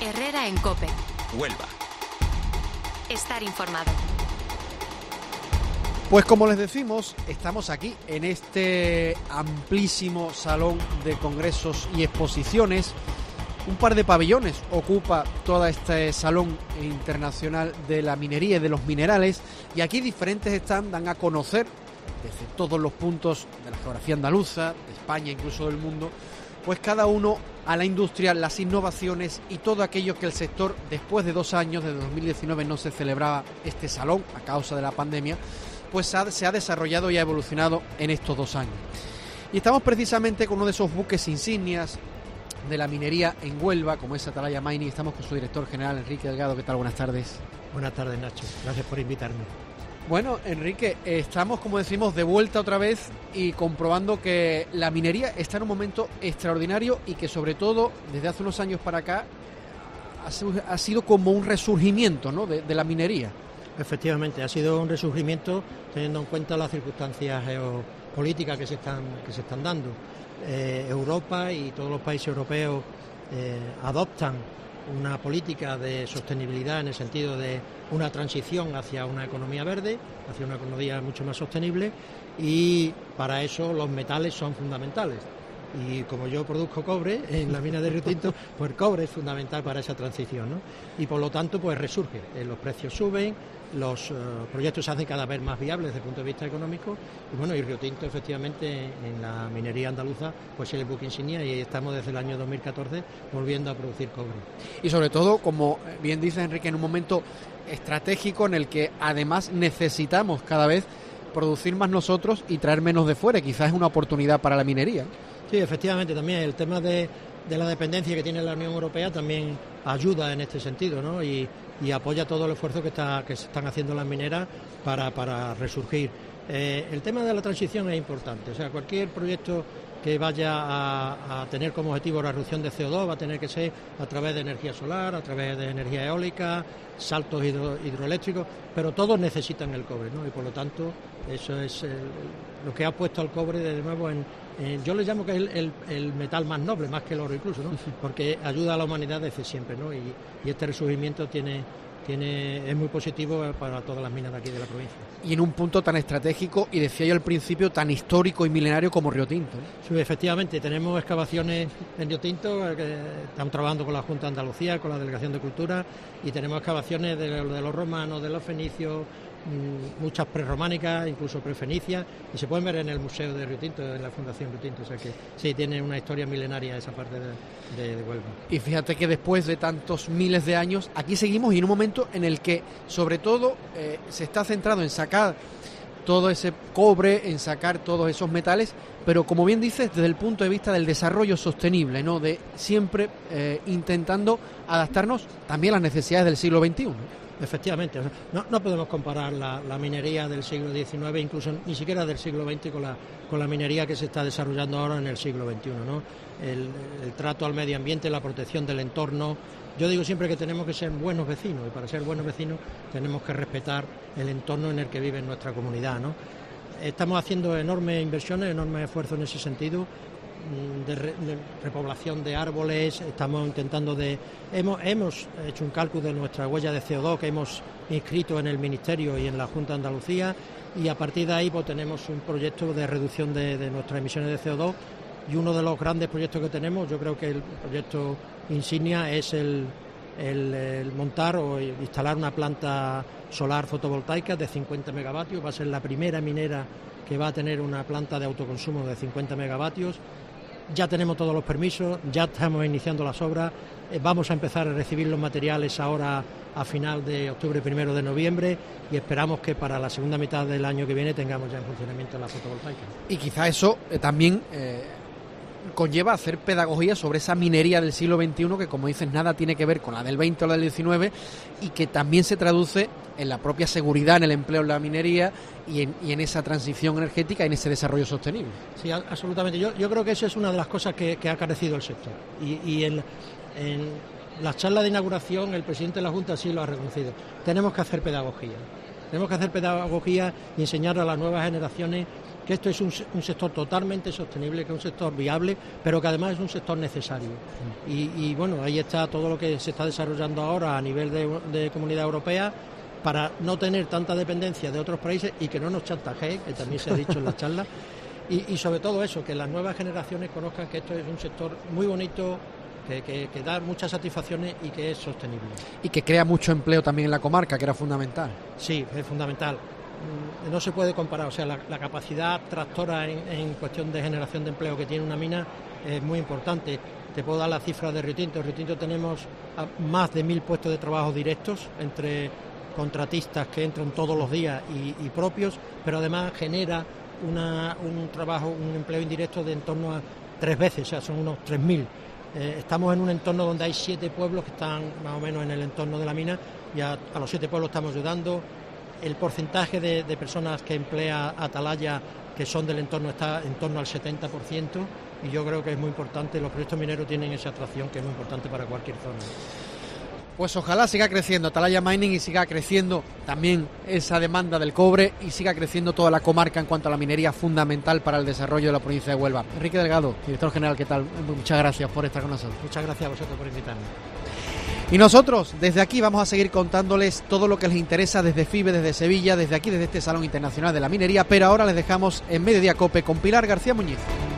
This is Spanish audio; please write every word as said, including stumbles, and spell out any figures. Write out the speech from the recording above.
Herrera en COPE. Huelva. Estar informado. Pues como les decimos, estamos aquí en este amplísimo salón de congresos y exposiciones. Un par de pabellones ocupa todo este salón internacional de la minería y de los minerales, y aquí diferentes stands dan a conocer desde todos los puntos de la geografía andaluza, de España, incluso del mundo, pues cada uno a la industria, las innovaciones y todo aquello que el sector, después de dos años, desde dos mil diecinueve no se celebraba este salón a causa de la pandemia, pues ha, se ha desarrollado y ha evolucionado en estos dos años. Y estamos precisamente con uno de esos buques insignias de la minería en Huelva, como es Atalaya Mining. Estamos con su director general, Enrique Delgado. ¿Qué tal? Buenas tardes. Buenas tardes, Nacho. Gracias por invitarme. Bueno, Enrique, estamos, como decimos, de vuelta otra vez y comprobando que la minería está en un momento extraordinario y que, sobre todo, desde hace unos años para acá, ha sido como un resurgimiento, ¿no?, de, de la minería. Efectivamente, ha sido un resurgimiento teniendo en cuenta las circunstancias geopolíticas que se están, que se están dando. Eh, Europa y todos los países europeos eh, adoptan una política de sostenibilidad en el sentido de una transición hacia una economía verde, hacia una economía mucho más sostenible, y para eso los metales son fundamentales. Y como yo produzco cobre en la mina de Río Tinto, pues el cobre es fundamental para esa transición, ¿no? Y por lo tanto, pues resurge. Eh, los precios suben, los uh, proyectos se hacen cada vez más viables desde el punto de vista económico. Y bueno, y Río Tinto, efectivamente, en la minería andaluza, pues es el buque insignia, y estamos desde el año dos mil catorce volviendo a producir cobre. Y sobre todo, como bien dice Enrique, en un momento estratégico en el que además necesitamos cada vez producir más nosotros y traer menos de fuera. Quizás es una oportunidad para la minería. Sí, efectivamente, también el tema de, de la dependencia que tiene la Unión Europea también ayuda en este sentido, ¿no? Y, y apoya todo el esfuerzo que, está, que se están haciendo las mineras para, para resurgir. Eh, el tema de la transición es importante, o sea, cualquier proyecto que vaya a, a tener como objetivo la reducción de C O dos va a tener que ser a través de energía solar, a través de energía eólica, saltos hidro, hidroeléctricos, pero todos necesitan el cobre, ¿no? Y por lo tanto eso es el, lo que ha puesto al cobre de nuevo en, en yo le llamo que es el, el, el metal más noble, más que el oro incluso, ¿no? Porque ayuda a la humanidad desde siempre, ¿no? Y, y este resurgimiento tiene Tiene, es muy positivo para todas las minas de aquí de la provincia. Y en un punto tan estratégico, y decía yo al principio, tan histórico y milenario como Río Tinto, ¿no? Sí, efectivamente, tenemos excavaciones en Río Tinto, que estamos trabajando con la Junta de Andalucía, con la Delegación de Cultura, y tenemos excavaciones de, de los romanos, de los fenicios, muchas prerrománicas, incluso prefenicias, y se pueden ver en el Museo de Río Tinto, en la Fundación Río Tinto, o sea que sí, tiene una historia milenaria esa parte de, de, de Huelva. Y fíjate que después de tantos miles de años, aquí seguimos, y en un momento en el que, sobre todo, eh, se está centrado en sacar todo ese cobre, en sacar todos esos metales, pero como bien dices, desde el punto de vista del desarrollo sostenible, ¿no?, de siempre eh, intentando adaptarnos también a las necesidades del siglo veintiuno. Efectivamente, no, no podemos comparar la, la minería del siglo diecinueve, incluso ni siquiera del siglo veinte, con la, con la minería que se está desarrollando ahora en el siglo veintiuno, ¿no? El, el trato al medio ambiente, la protección del entorno. Yo digo siempre que tenemos que ser buenos vecinos, y para ser buenos vecinos tenemos que respetar el entorno en el que vive nuestra comunidad, ¿no? Estamos haciendo enormes inversiones, enormes esfuerzos en ese sentido. De, re, de repoblación de árboles, estamos intentando de... Hemos, hemos hecho un cálculo de nuestra huella de C O dos que hemos inscrito en el Ministerio y en la Junta de Andalucía, y a partir de ahí pues tenemos un proyecto de reducción de, de nuestras emisiones de C O dos, y uno de los grandes proyectos que tenemos, yo creo que el proyecto insignia es el, el, el montar o instalar una planta solar fotovoltaica de cincuenta megavatios. Va a ser la primera minera que va a tener una planta de autoconsumo de cincuenta megavatios. Ya tenemos todos los permisos, ya estamos iniciando las obras, eh, vamos a empezar a recibir los materiales ahora a final de octubre, primero de noviembre, y esperamos que para la segunda mitad del año que viene tengamos ya en funcionamiento la fotovoltaica. Y quizá eso eh, también eh, conlleva hacer pedagogía sobre esa minería del siglo veintiuno que, como dices, nada tiene que ver con la del veinte o la del diecinueve, y que también se traduce en la propia seguridad en el empleo en la minería y en, y en esa transición energética y en ese desarrollo sostenible. Sí, absolutamente. Yo, yo creo que eso es una de las cosas que, que ha carecido el sector. Y, y en, en la charla de inauguración el presidente de la Junta sí lo ha reconocido. Tenemos que hacer pedagogía. Tenemos que hacer pedagogía y enseñar a las nuevas generaciones que esto es un, un sector totalmente sostenible, que es un sector viable, pero que además es un sector necesario. Y, y bueno, ahí está todo lo que se está desarrollando ahora a nivel de, de Comunidad Europea, para no tener tanta dependencia de otros países y que no nos chantajee, que también se ha dicho en la charla, y, y sobre todo eso, que las nuevas generaciones conozcan que esto es un sector muy bonito, que, que, que da muchas satisfacciones y que es sostenible. Y que crea mucho empleo también en la comarca, que era fundamental. Sí, es fundamental. No se puede comparar, o sea, la, la capacidad tractora en, en cuestión de generación de empleo que tiene una mina es muy importante. Te puedo dar la cifra de Río Tinto. En Río Tinto tenemos más de mil puestos de trabajo directos entre contratistas que entran todos los días y, y propios, pero además genera una, un trabajo, un empleo indirecto de en torno a tres veces, o sea, son unos tres mil. Eh, estamos en un entorno donde hay siete pueblos que están más o menos en el entorno de la mina, y a, a los siete pueblos estamos ayudando. El porcentaje de, de personas que emplea Atalaya, que son del entorno, está en torno al setenta por ciento, y yo creo que es muy importante. Los proyectos mineros tienen esa atracción que es muy importante para cualquier zona. Pues ojalá siga creciendo Atalaya Mining y siga creciendo también esa demanda del cobre y siga creciendo toda la comarca en cuanto a la minería, fundamental para el desarrollo de la provincia de Huelva. Enrique Delgado, director general, ¿qué tal? Muchas gracias por estar con nosotros. Muchas gracias a vosotros por invitarme. Y nosotros, desde aquí, vamos a seguir contándoles todo lo que les interesa desde FIBE, desde Sevilla, desde aquí, desde este Salón Internacional de la Minería, pero ahora les dejamos en Mediodía Cope con Pilar García Muñiz.